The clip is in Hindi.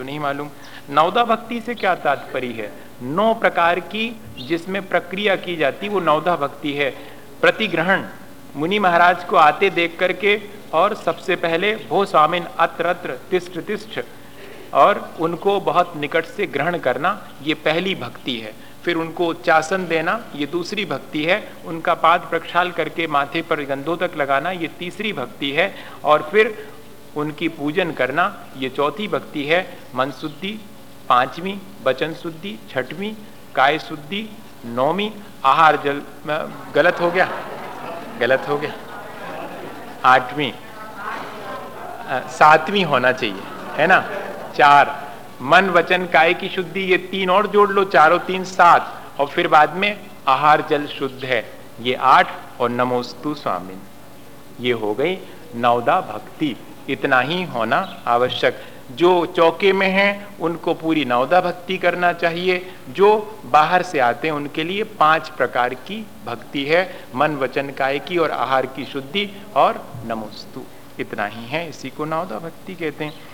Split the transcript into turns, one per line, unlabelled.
नहीं मालूम। नवदा भक्ति से क्या तात्पर्य है? 9 प्रकार की जिसमें प्रक्रिया की जाती वो नवदा भक्ति है। प्रतिग्रहण, मुनि महाराज को आते देख करके और सबसे पहले भो स्वामिन अत्र अत्र तिष्ठ तिष्ठ और उनको बहुत निकट से ग्रहण करना, ये पहली भक्ति है। फिर उनको चासन देना, ये दूसरी भक्ति है। उनका पाद प्रक्षाल करके माथे पर गंधोदक लगाना, ये तीसरी भक्ति है। और फिर उनकी पूजन करना, ये चौथी भक्ति है। मन शुद्धि 5वीं, वचन शुद्धि 6वीं, काय शुद्धि 9वीं, आहार जल गलत हो गया 8वीं, 7वीं होना चाहिए, है ना। 4 मन वचन काय की शुद्धि, ये 3 और जोड़ लो, 4 और 3 7, और फिर बाद में आहार जल शुद्ध है, ये 8, और नमोस्तु स्वामिन, ये हो गई नवदा भक्ति। इतना ही होना आवश्यक। जो चौके में हैं उनको पूरी नवदा भक्ति करना चाहिए। जो बाहर से आते हैं उनके लिए 5 प्रकार की भक्ति है, मन वचन काय की और आहार की शुद्धि और नमोस्तु, इतना ही है। इसी को नवदा भक्ति कहते हैं।